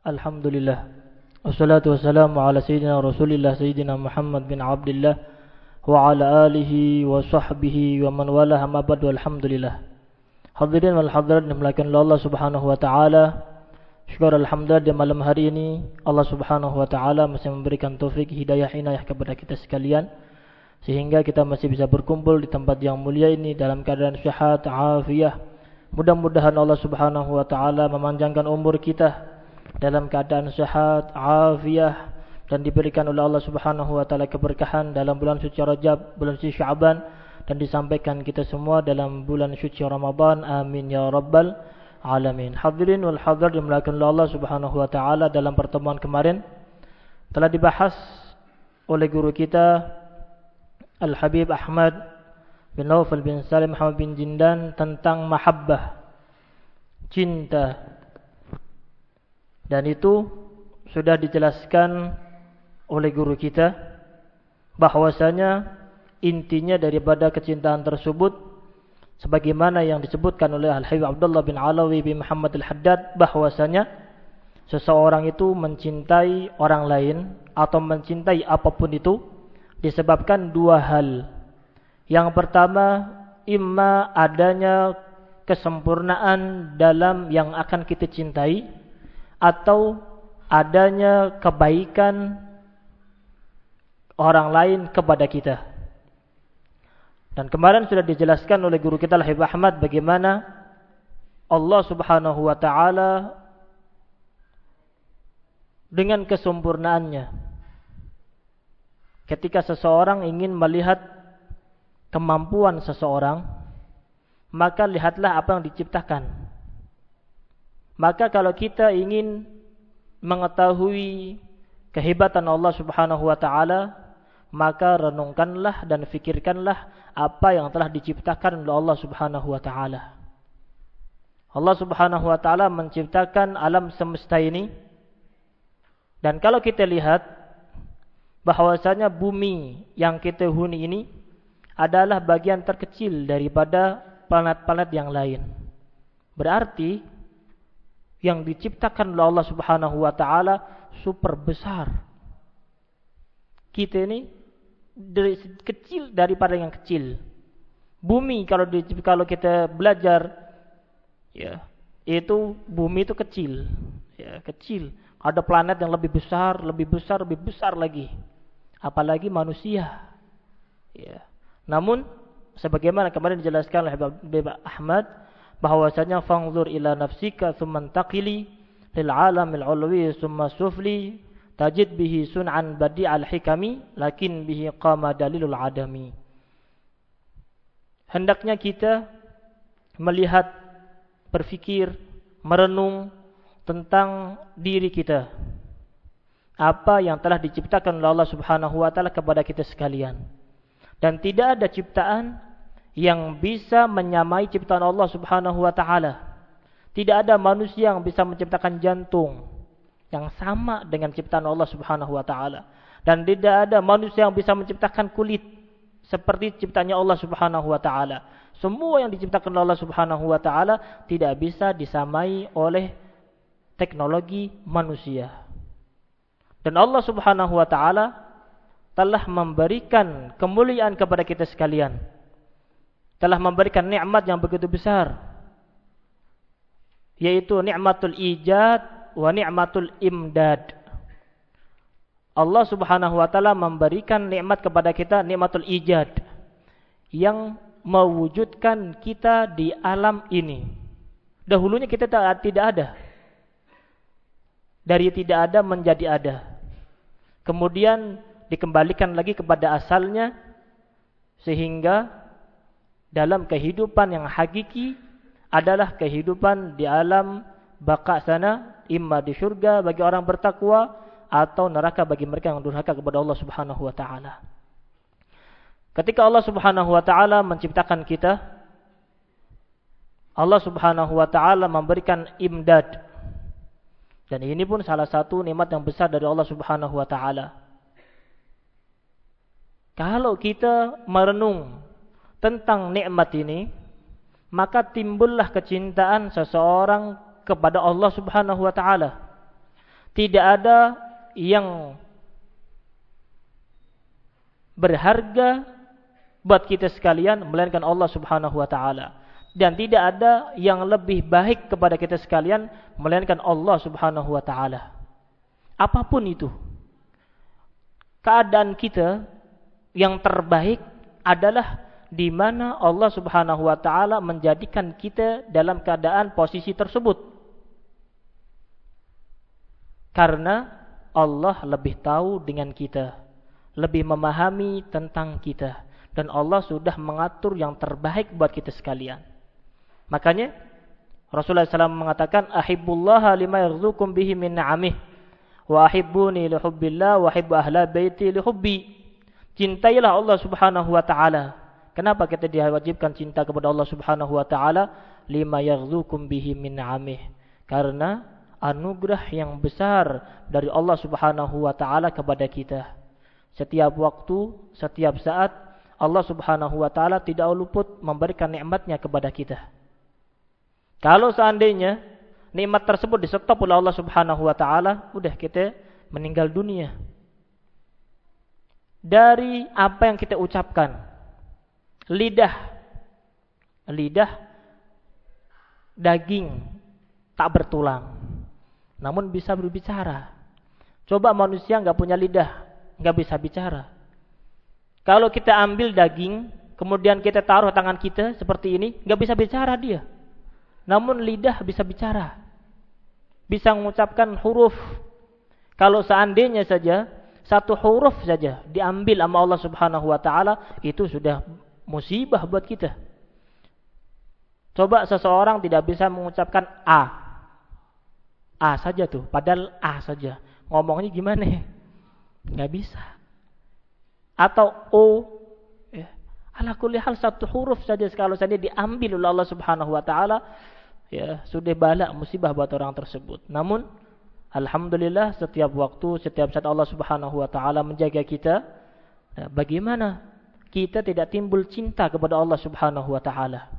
Alhamdulillah. Wassalatu wassalamu ala sayyidina Rasulillah sayyidina Muhammad bin Abdullah wa ala alihi wa sahbihi wa man wala amma ba'du. Alhamdulillah. Hadirin wal hadirat dimuliakan oleh Allah Subhanahu wa taala. Syukur alhamdulillah di malam hari ini Allah Subhanahu wa taala masih memberikan taufik hidayah inayah kepada kita sekalian sehingga kita masih bisa berkumpul di tempat yang mulia ini dalam keadaan sehat, afiah. Mudah-mudahan Allah Subhanahu wa taala memanjangkan umur kita dalam keadaan sehat, afiah, dan diberikan oleh Allah Subhanahu wa taala keberkahan dalam bulan suci Rajab, bulan suci Sya'ban, dan disampaikan kita semua dalam bulan suci Ramadan. Amin ya rabbal alamin. Hadirin wal hadirat dimuliakan oleh Allah Subhanahu wa taala, dalam pertemuan kemarin telah dibahas oleh guru kita Al-Habib Ahmad bin Naufal bin Salim Muhammad bin Jindan tentang mahabbah, cinta. Dan itu sudah dijelaskan oleh guru kita bahwasanya intinya daripada kecintaan tersebut sebagaimana yang disebutkan oleh Al-Habib Abdullah bin Alawi bin Muhammad Al-Haddad, bahwasanya seseorang itu mencintai orang lain atau mencintai apapun itu disebabkan dua hal. Yang pertama, imma adanya kesempurnaan dalam yang akan kita cintai, atau adanya kebaikan orang lain kepada kita. Dan kemarin sudah dijelaskan oleh guru kita Al-Habib Ahmad bagaimana Allah Subhanahu wa taala dengan kesempurnaannya, ketika seseorang ingin melihat kemampuan seseorang, maka lihatlah apa yang diciptakan. Maka kalau kita ingin mengetahui kehebatan Allah Subhanahu wa taala, maka renungkanlah dan fikirkanlah apa yang telah diciptakan oleh Allah Subhanahu wa taala. Allah Subhanahu wa taala menciptakan alam semesta ini. Dan kalau kita lihat bahwasanya bumi yang kita huni ini adalah bagian terkecil daripada planet-planet yang lain. Berarti yang diciptakan oleh Allah Subhanahu wa taala super besar. Kita ini kecil daripada yang kecil. Bumi kalau kita belajar ya, itu bumi itu kecil. Ya, kecil. Ada planet yang lebih besar, lebih besar, lebih besar lagi. Apalagi manusia. Ya. Namun sebagaimana kemarin dijelaskan oleh Habib Ahmad bahwasanya fanzur ila nafsika thumma taqili lil alamil ulwi thumma sufli tajid bihi sun'an badi'al hikami lakin bihi qama dalilul adami. Hendaknya kita melihat, berfikir, merenung tentang diri kita, apa yang telah diciptakan oleh Allah Subhanahu wa taala kepada kita sekalian. Dan tidak ada ciptaan yang bisa menyamai ciptaan Allah Subhanahu wa taala. Tidak ada manusia yang bisa menciptakan jantung yang sama dengan ciptaan Allah Subhanahu wa taala. Dan tidak ada manusia yang bisa menciptakan kulit seperti ciptanya Allah Subhanahu wa taala. Semua yang diciptakan oleh Allah Subhanahu wa taala tidak bisa disamai oleh teknologi manusia. Dan Allah Subhanahu wa taala telah memberikan kemuliaan kepada kita sekalian. Telah memberikan nikmat yang begitu besar, yaitu nikmatul ijad wa nikmatul imdad. Allah Subhanahu wa taala memberikan nikmat kepada kita, nikmatul ijad, yang mewujudkan kita di alam ini. Dahulunya kita tidak ada. Dari tidak ada menjadi ada. Kemudian dikembalikan lagi kepada asalnya, sehingga dalam kehidupan yang hakiki adalah kehidupan di alam baka sana, imma di syurga bagi orang bertakwa atau neraka bagi mereka yang durhaka kepada Allah Subhanahu wa taala. Ketika Allah Subhanahu wa taala menciptakan kita, Allah Subhanahu wa taala memberikan imdad. Dan ini pun salah satu nikmat yang besar dari Allah Subhanahu wa taala. Kalau kita merenung tentang nikmat ini, maka timbullah kecintaan seseorang kepada Allah Subhanahu wa taala. Tidak ada yang berharga buat kita sekalian melainkan Allah Subhanahu wa taala. Dan tidak ada yang lebih baik kepada kita sekalian melainkan Allah Subhanahu wa taala. Apapun itu, keadaan kita yang terbaik adalah di mana Allah Subhanahu wa taala menjadikan kita dalam keadaan posisi tersebut. Karena Allah lebih tahu dengan kita, lebih memahami tentang kita, dan Allah sudah mengatur yang terbaik buat kita sekalian. Makanya Rasulullah SAW mengatakan, ahibbullaha lima yarzukum bihi min na'amih, wa ahibbuni lihubbillah, wa ahibbu ahla baiti lihubbi. Cintailah Allah Subhanahu wa ta'ala. Kenapa kita diwajibkan cinta kepada Allah Subhanahu wa ta'ala? Lima yarzukum bihi min na'amih. Karena anugerah yang besar dari Allah Subhanahu wa ta'ala kepada kita. Setiap waktu, setiap saat, Allah Subhanahu wa ta'ala tidak luput memberikan nikmatnya kepada kita. Kalau seandainya nikmat tersebut di-stop oleh Allah Subhanahu wa taala, udah kita meninggal dunia. Dari apa yang kita ucapkan, lidah daging tak bertulang, namun bisa berbicara. Coba manusia enggak punya lidah, enggak bisa bicara. Kalau kita ambil daging, kemudian kita taruh tangan kita seperti ini, enggak bisa bicara dia. Namun lidah bisa bicara, bisa mengucapkan huruf. Kalau seandainya saja satu huruf saja diambil sama Allah Subhanahu wa taala, itu sudah musibah buat kita. Coba seseorang tidak bisa mengucapkan A saja tuh, padahal A saja. Ngomongnya gimana? Nggak bisa. Atau O. Ala kulli hal satu huruf saja kalau saja diambil oleh Allah Subhanahu wa taala, ya sudah bala musibah buat orang tersebut. Namun alhamdulillah setiap waktu, setiap saat Allah Subhanahu wa taala menjaga kita. Nah, bagaimana kita tidak timbul cinta kepada Allah Subhanahu wa taala?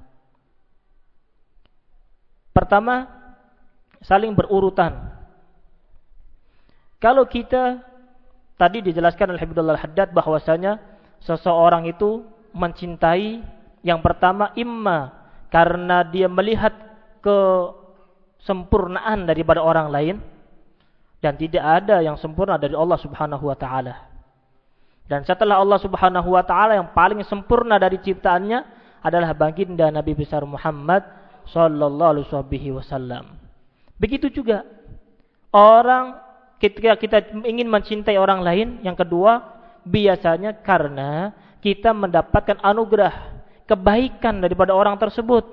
Pertama, saling berurutan. Kalau kita tadi dijelaskan oleh Habibullah Al-Haddad bahwasanya seseorang itu mencintai yang pertama imma karena dia melihat kesempurnaan daripada orang lain, dan tidak ada yang sempurna dari Allah Subhanahu wa taala. Dan setelah Allah Subhanahu wa taala, yang paling sempurna dari ciptaannya adalah baginda Nabi besar Muhammad sallallahu alaihi wasallam. Begitu juga orang ketika kita ingin mencintai orang lain, yang kedua biasanya karena kita mendapatkan anugerah kebaikan daripada orang tersebut.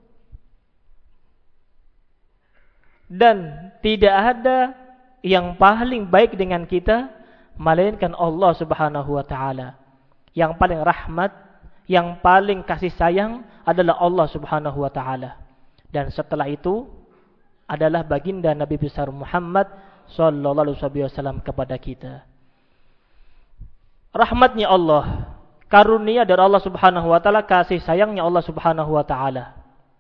Dan tidak ada yang paling baik dengan kita melainkan Allah Subhanahu wa taala. Yang paling rahmat, yang paling kasih sayang adalah Allah Subhanahu wa taala. Dan setelah itu adalah baginda Nabi besar Muhammad sallallahu alaihi wasallam kepada kita. Rahmatnya Allah, karunia dari Allah Subhanahu wa taala, kasih sayangnya Allah Subhanahu wa taala.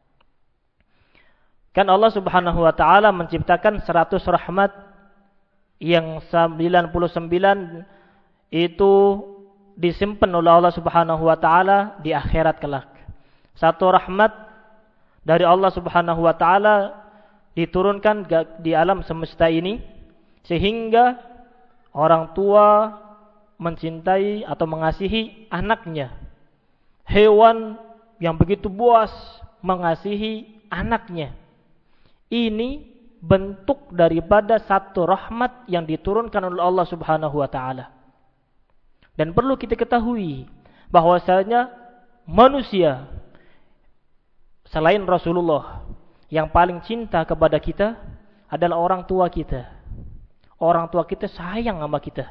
Kan Allah Subhanahu wa taala menciptakan 100 rahmat, yang 99 itu disimpan oleh Allah Subhanahu wa taala di akhirat kelak. Satu rahmat dari Allah Subhanahu wa taala diturunkan di alam semesta ini sehingga orang tua mencintai atau mengasihi anaknya. Hewan yang begitu buas mengasihi anaknya. Ini bentuk daripada satu rahmat yang diturunkan oleh Allah Subhanahu wa taala. Dan perlu kita ketahui bahwasanya manusia selain Rasulullah yang paling cinta kepada kita adalah orang tua kita. Orang tua kita sayang sama kita.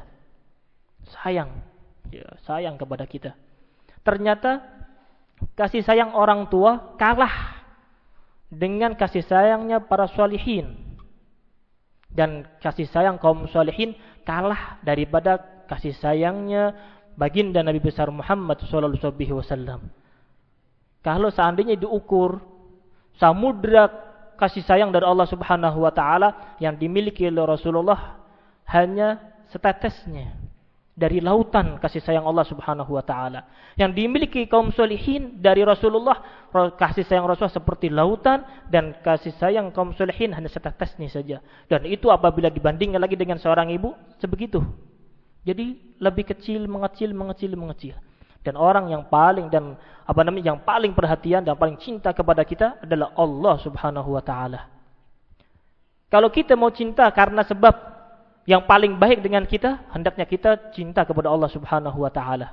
Sayang kepada kita. Ternyata kasih sayang orang tua kalah dengan kasih sayangnya para sholihin, dan kasih sayang kaum sholihin kalah daripada kasih sayangnya baginda Nabi besar Muhammad sallallahu alaihi wasallam. Kalau seandainya diukur samudra kasih sayang dari Allah Subhanahu wa taala yang dimiliki oleh Rasulullah hanya setetesnya dari lautan kasih sayang Allah Subhanahu wa taala. Yang dimiliki kaum solihin dari Rasulullah, kasih sayang Rasulullah seperti lautan, dan kasih sayang kaum solihin hanya setetesnya saja. Dan itu apabila dibandingkan lagi dengan seorang ibu, sebegitu. Jadi lebih kecil, mengecil. Dan orang yang paling yang paling perhatian dan paling cinta kepada kita adalah Allah Subhanahu wa taala. Kalau kita mau cinta karena sebab yang paling baik dengan kita, hendaknya kita cinta kepada Allah Subhanahu wa taala.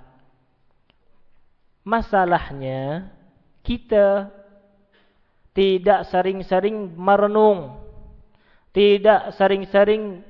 Masalahnya kita tidak sering-sering merenung, tidak sering-sering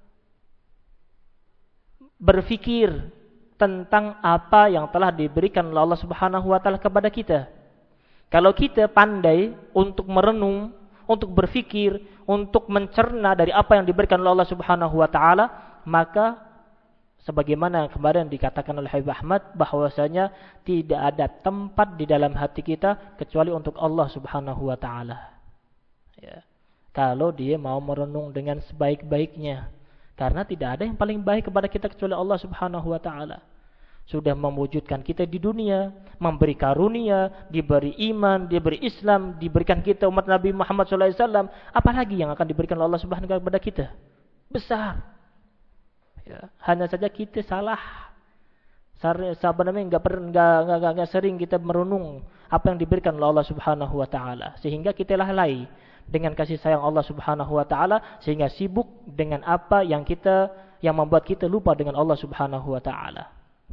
berfikir tentang apa yang telah diberikan oleh Allah Subhanahu wa taala kepada kita. Kalau kita pandai untuk merenung, untuk berfikir, untuk mencerna dari apa yang diberikan oleh Allah Subhanahu wa taala, maka sebagaimana kemarin dikatakan oleh Habib Ahmad bahwasanya tidak ada tempat di dalam hati kita kecuali untuk Allah Subhanahu wa taala. Ya. Kalau dia mau merenung dengan sebaik-baiknya, karena tidak ada yang paling baik kepada kita kecuali Allah Subhanahu wa taala. Sudah mewujudkan kita di dunia, memberi karunia, diberi iman, diberi Islam, diberikan kita umat Nabi Muhammad SAW. Apalagi yang akan diberikan Allah Subhanahu wa taala kepada kita? Besar. Ya, hanya saja kita salah. Sebenarnya enggak sering kita merenung apa yang diberikan oleh Allah Subhanahu wa taala, sehingga kita lalai dengan kasih sayang Allah Subhanahu wa taala, sehingga sibuk dengan apa yang membuat kita lupa dengan Allah Subhanahu wa taala.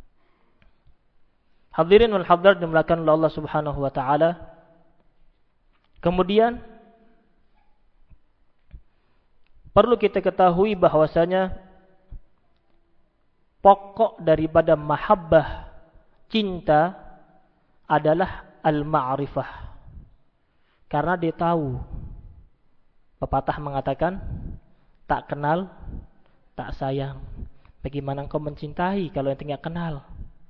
Hadirin wal hadirat dimuliakan oleh Allah Subhanahu wa taala. Kemudian perlu kita ketahui bahwasanya pokok daripada mahabbah, cinta adalah al-ma'rifah. Karena dia tahu. Pepatah mengatakan, tak kenal, tak sayang. Bagaimana engkau mencintai kalau ente tidak kenal?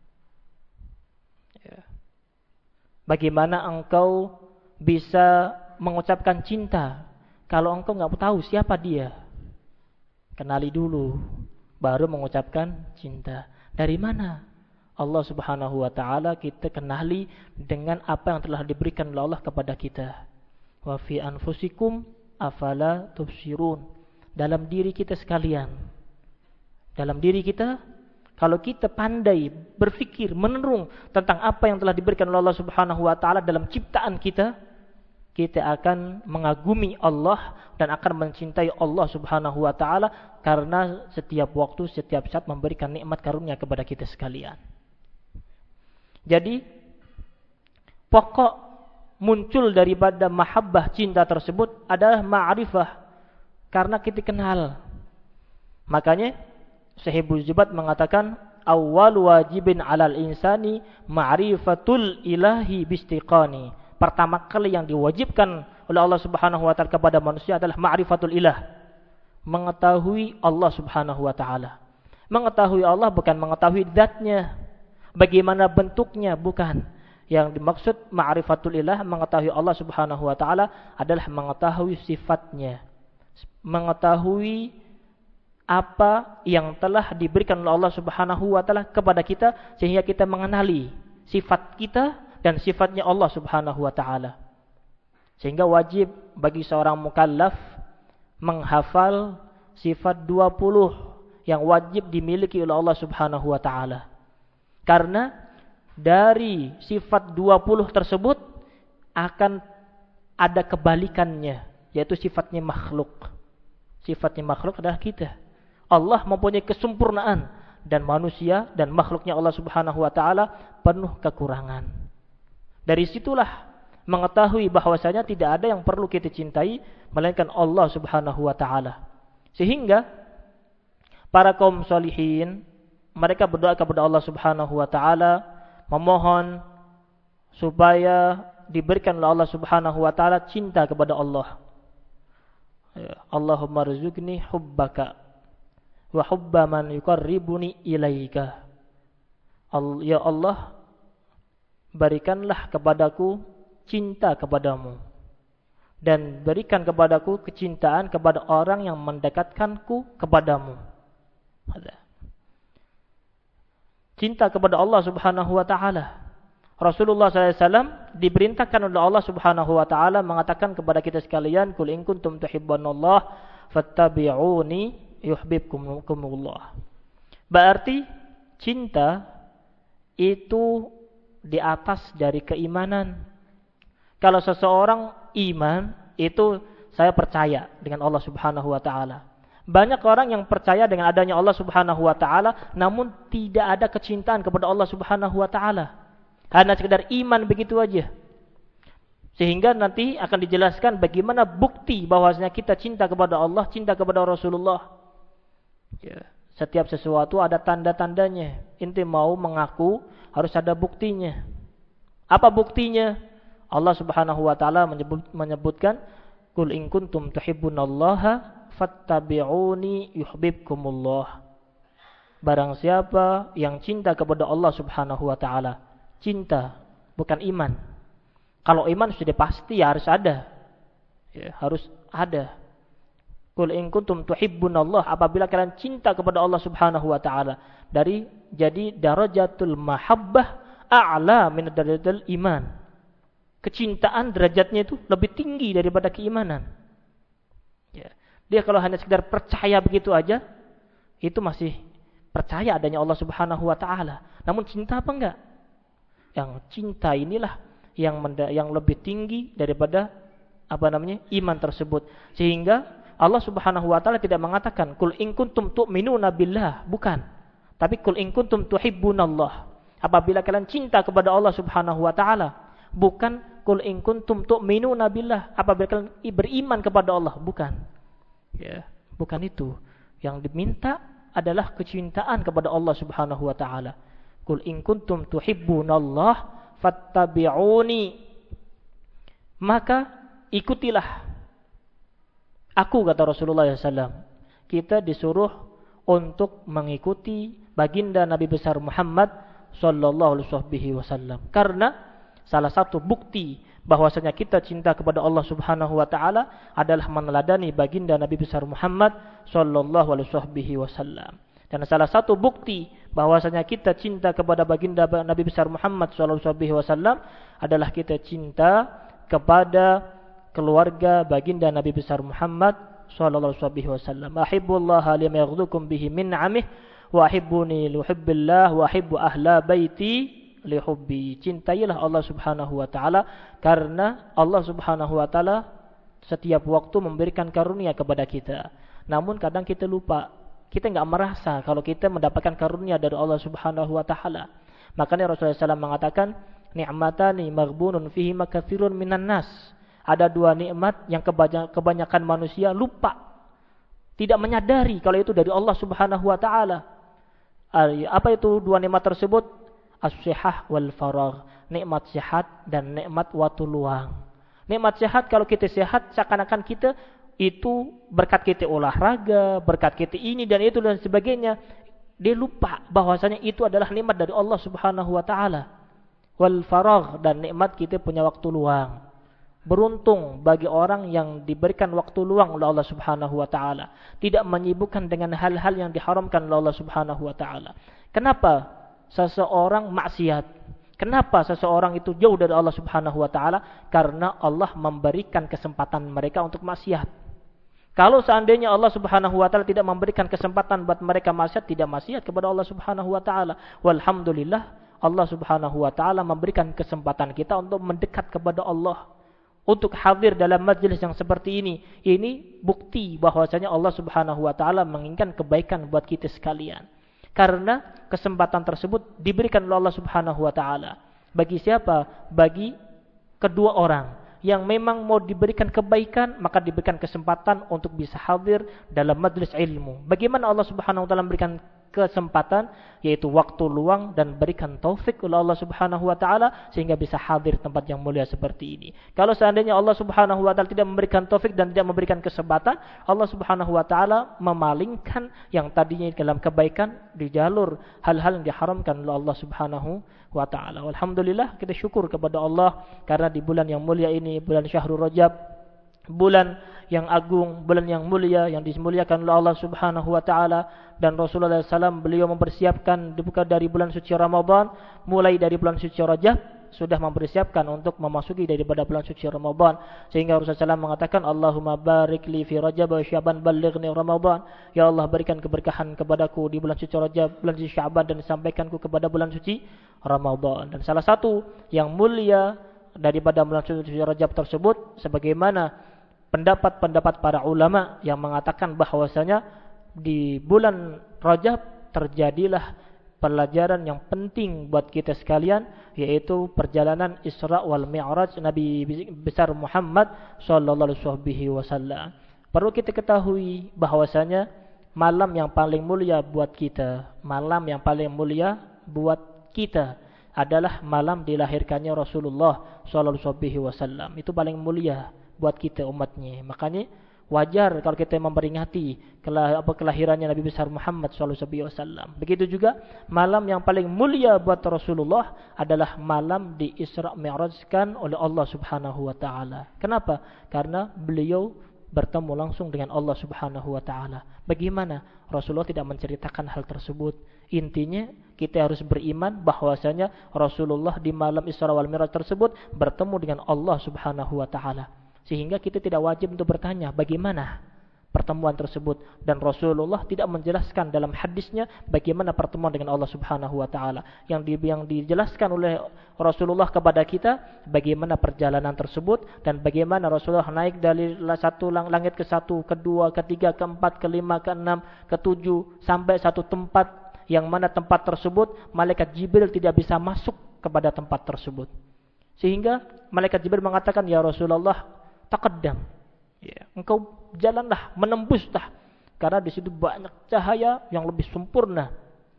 Bagaimana engkau bisa mengucapkan cinta kalau engkau nggak tahu siapa dia? Kenali dulu, baru mengucapkan cinta. Dari mana? Allah Subhanahu wa taala kita kenali dengan apa yang telah diberikan oleh Allah kepada kita. Wa fi anfusikum afala tubsirun. Dalam diri kita sekalian. Dalam diri kita, kalau kita pandai berfikir, merenung tentang apa yang telah diberikan oleh Allah Subhanahu wa taala dalam ciptaan kita, kita akan mengagumi Allah dan akan mencintai Allah Subhanahu wa taala karena setiap waktu, setiap saat memberikan nikmat karunia kepada kita sekalian. Jadi pokok muncul daripada mahabbah cinta tersebut adalah ma'rifah, karena kita kenal. Makanya Syahibul Jubat mengatakan awal wajibin alal insani ma'rifatul ilahi bistiqani. Pertama kali yang diwajibkan oleh Allah Subhanahu wa taala kepada manusia adalah ma'rifatul ilah. Mengetahui Allah Subhanahu wa taala. Mengetahui Allah bukan mengetahui zatnya, bagaimana bentuknya, bukan. Yang dimaksud ma'rifatul ilah, mengetahui Allah Subhanahu wa taala adalah mengetahui sifatnya. Mengetahui apa yang telah diberikan oleh Allah Subhanahu wa taala kepada kita, sehingga kita mengenali sifat kita dan sifatnya Allah Subhanahu wa taala. Sehingga wajib bagi seorang mukallaf menghafal sifat 20 yang wajib dimiliki oleh Allah Subhanahu wa taala. Karena dari sifat 20 tersebut akan ada kebalikannya, yaitu sifatnya makhluk. Sifatnya makhluk adalah kita. Allah mempunyai kesempurnaan dan manusia dan makhluknya Allah Subhanahu wa taala penuh kekurangan. Dari situlah mengetahui bahwasanya tidak ada yang perlu kita cintai melainkan Allah Subhanahu wa taala. Sehingga para kaum salihin mereka berdoa kepada Allah Subhanahu wa taala memohon supaya diberikan oleh Allah Subhanahu wa taala cinta kepada Allah. Allahumma rzuqni hubbaka wa hubba man yuqarribuni ilaika. Ya Allah, berikanlah kepadaku cinta kepadamu dan berikan kepadaku kecintaan kepada orang yang mendekatkanku kepadamu. Cinta kepada Allah Subhanahu wa taala. Rasulullah SAW diperintahkan oleh Allah Subhanahu wa taala mengatakan kepada kita sekalian, "Qul in kuntum tuhibbunallah fattabi'uni yuhibbukumullah." Berarti cinta itu di atas dari keimanan. Kalau seseorang iman, itu saya percaya dengan Allah Subhanahu wa taala. Banyak orang yang percaya dengan adanya Allah Subhanahu wa taala namun tidak ada kecintaan kepada Allah Subhanahu wa taala. Hanya sekedar iman begitu aja. Sehingga nanti akan dijelaskan bagaimana bukti bahwasanya kita cinta kepada Allah, cinta kepada Rasulullah. Ya, setiap sesuatu ada tanda-tandanya. Inti mau mengaku harus ada buktinya. Apa buktinya? Allah Subhanahu wa taala menyebutkan, "Qul in kuntum tuhibbunallaha fattabi'uni yuhibbukumullah." Barang siapa yang cinta kepada Allah Subhanahu wa taala, cinta bukan iman. Kalau iman sudah pasti ya harus ada. Ya, harus ada. Qul in kuntum tuhibbunallah, apabila kalian cinta kepada Allah Subhanahu wa taala, jadi darajatul mahabbah a'la min darajatul iman. Kecintaan derajatnya itu lebih tinggi daripada keimanan. Ya. Dia kalau hanya sekedar percaya begitu aja, itu masih percaya adanya Allah Subhanahu wa taala. Namun cinta apa enggak? Yang cinta inilah yang lebih tinggi daripada iman tersebut. Sehingga Allah Subhanahu wa taala tidak mengatakan qul in kuntum tu'minuna billah, bukan. Tapi qul in kuntum tuhibbunallah. Apabila kalian cinta kepada Allah Subhanahu wa taala, bukan qul in kuntum tu'minuna billah, apabila kalian beriman kepada Allah, bukan. Ya, bukan itu. Yang diminta adalah kecintaan kepada Allah Subhanahu wa taala. Qul in kuntum tuhibbunallah fattabi'uni, maka ikutilah aku, kata Rasulullah SAW. Kita disuruh untuk mengikuti baginda Nabi besar Muhammad sallallahu alaihi wasallam. Karena salah satu bukti bahwasanya kita cinta kepada Allah Subhanahu wa taala adalah meneladani baginda Nabi besar Muhammad sallallahu alaihi wasallam. Dan salah satu bukti bahwasanya kita cinta kepada baginda Nabi besar Muhammad SAW adalah kita cinta kepada keluarga baginda Nabi besar Muhammad SAW. Ahibbullaha lima yaghdukum bihi min amih wa ahibbuni lihubbillah wa ahibbu ahla baiti lihubbi. Cintailah Allah Subhanahu wa taala karena Allah Subhanahu wa taala setiap waktu memberikan karunia kepada kita. Namun kadang kita lupa. Kita enggak merasa kalau kita mendapatkan karunia dari Allah Subhanahu wa taala. Makanya Rasulullah SAW mengatakan, "Ni'matani maghbunun fihi makatsirun minan nas." Ada dua nikmat yang kebanyakan manusia lupa. Tidak menyadari kalau itu dari Allah Subhanahu wa taala. Apa itu dua nikmat tersebut? As-sihah wal faragh. Nikmat sehat dan nikmat waktu luang. Nikmat sehat, kalau kita sehat seakan-akan kita itu berkat kita olahraga, berkat kita ini dan itu dan sebagainya. Dia lupa bahwasanya itu adalah nikmat dari Allah Subhanahu wa taala. Wal faragh, dan nikmat kita punya waktu luang. Beruntung bagi orang yang diberikan waktu luang oleh Allah Subhanahu wa taala, tidak menyibukkan dengan hal-hal yang diharamkan oleh Allah Subhanahu wa taala. Kenapa seseorang maksiat? Kenapa seseorang itu jauh dari Allah Subhanahu wa taala? Karena Allah memberikan kesempatan mereka untuk maksiat. Kalau seandainya Allah Subhanahu wa taala tidak memberikan kesempatan buat mereka maksiat, tidak maksiat kepada Allah Subhanahu wa taala. Walhamdulillah, Allah Subhanahu wa taala memberikan kesempatan kita untuk mendekat kepada Allah, untuk hadir dalam majlis yang seperti ini. Ini bukti bahwasanya Allah Subhanahu wa taala menginginkan kebaikan buat kita sekalian. Karena kesempatan tersebut diberikan oleh Allah Subhanahu wa taala. Bagi siapa? Bagi kedua orang yang memang mau diberikan kebaikan, maka diberikan kesempatan untuk bisa hadir dalam majlis ilmu. Bagaimana Allah Subhanahu wa taala memberikan kesempatan, yaitu waktu luang, dan berikan taufik oleh Allah Subhanahu wa taala sehingga bisa hadir tempat yang mulia seperti ini. Kalau seandainya Allah Subhanahu wa taala tidak memberikan taufik dan tidak memberikan kesempatan, Allah Subhanahu wa taala memalingkan yang tadinya dalam kebaikan di jalur hal-hal yang diharamkan oleh Allah Subhanahu wa taala. Alhamdulillah, kita syukur kepada Allah karena di bulan yang mulia ini, bulan Syahrul Rajab, bulan yang agung, bulan yang mulia, yang dimuliakan oleh Allah Subhanahu wa taala, dan Rasulullah SAW beliau mempersiapkan dibuka dari bulan suci Ramadan, mulai dari bulan suci Rajab sudah mempersiapkan untuk memasuki daripada bulan suci Ramadan, sehingga Rasulullah SAW mengatakan, Allahumma barik li fi Rajab wa Sya'ban ballighni Ramadan. Ya Allah, berikan keberkahan kepadaku di bulan suci Rajab, bulan suci Sya'ban, dan sampaikanku kepada bulan suci Ramadan. Dan salah satu yang mulia daripada bulan suci Rajab tersebut, sebagaimana pendapat-pendapat para ulama yang mengatakan bahwasanya di bulan Rajab terjadilah pelajaran yang penting buat kita sekalian, yaitu perjalanan Isra wal Mi'raj Nabi besar Muhammad sallallahu alaihi wasallam. Perlu kita ketahui bahwasanya malam yang paling mulia buat kita, malam yang paling mulia buat kita adalah malam dilahirkannya Rasulullah sallallahu alaihi wasallam. Itu paling mulia buat kita umatnya. Makanya wajar kalau kita memperingati kelahirannya Nabi besar Muhammad SAW. Begitu juga malam yang paling mulia buat Rasulullah adalah malam di Isra Mi'rajkan oleh Allah Subhanahu wa taala. Kenapa? Karena beliau bertemu langsung dengan Allah Subhanahu wa taala. Bagaimana Rasulullah tidak menceritakan hal tersebut? Intinya kita harus beriman bahwasanya Rasulullah di malam Isra wal Mi'raj tersebut bertemu dengan Allah Subhanahu wa taala. Sehingga kita tidak wajib untuk bertanya bagaimana pertemuan tersebut, dan Rasulullah tidak menjelaskan dalam hadisnya bagaimana pertemuan dengan Allah Subhanahu wa taala. Yang dijelaskan oleh Rasulullah kepada kita bagaimana perjalanan tersebut, dan bagaimana Rasulullah naik dari satu langit ke satu, kedua, ketiga, keempat, kelima, keenam, ketujuh, sampai satu tempat yang mana tempat tersebut malaikat Jibril tidak bisa masuk kepada tempat tersebut. Sehingga malaikat Jibril mengatakan, ya Rasulullah, taqaddam, ya, engkau jalanlah, menembuslah, karena di situ banyak cahaya yang lebih sempurna.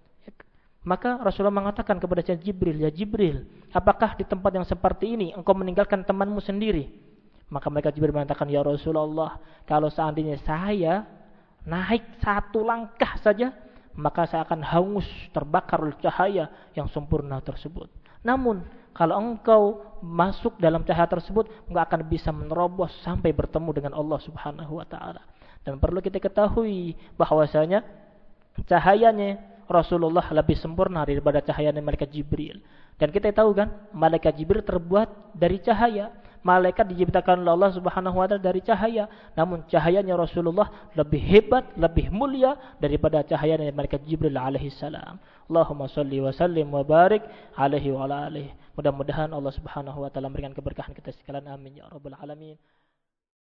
Maka Rasulullah mengatakan kepada Jibril, ya Jibril, apakah di tempat yang seperti ini engkau meninggalkan temanmu sendiri? Maka mereka Jibril mengatakan, ya Rasulullah, kalau seandainya saya naik satu langkah saja, maka saya akan hangus terbakar oleh cahaya yang sempurna tersebut. Namun kalau engkau masuk dalam cahaya tersebut, engkau akan bisa menerobos sampai bertemu dengan Allah Subhanahu wa taala. Dan perlu kita ketahui bahwasanya cahayanya Rasulullah lebih sempurna daripada cahayanya malaikat Jibril. Dan kita tahu kan, malaikat Jibril terbuat dari cahaya. Malaikat diciptakan oleh Allah Subhanahu wa taala dari cahaya. Namun cahayanya Rasulullah lebih hebat, lebih mulia daripada cahayanya malaikat Jibril alaihi salam. Allahumma shalli wa sallim wa barik alaihi wa ala alihi. Mudah-mudahan Allah Subhanahu wa taala memberikan keberkahan kita sekalian. Amin ya rabbal alamin.